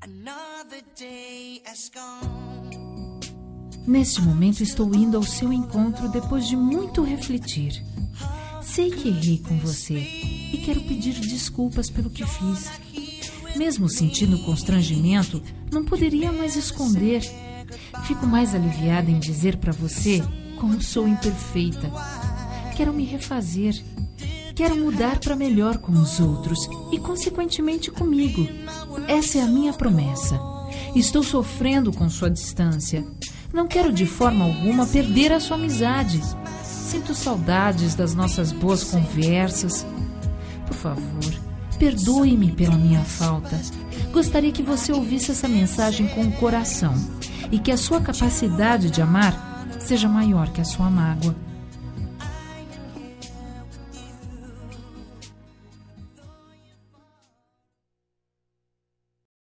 Neste momento estou indo ao seu encontro depois de muito refletir. Sei que errei com você e quero pedir desculpas pelo que fiz. Mesmo sentindo constrangimento, não poderia mais esconder. Fico mais aliviada em dizer para você como sou imperfeita. Quero me refazer. Quero mudar para melhor com os outros e, consequentemente, comigo. Essa é a minha promessa. Estou sofrendo com sua distância. Não quero de forma alguma perder a sua amizade. Sinto saudades das nossas boas conversas. Por favor, perdoe-me pela minha falta. Gostaria que você ouvisse essa mensagem com o coração e que a sua capacidade de amar seja maior que a sua mágoa.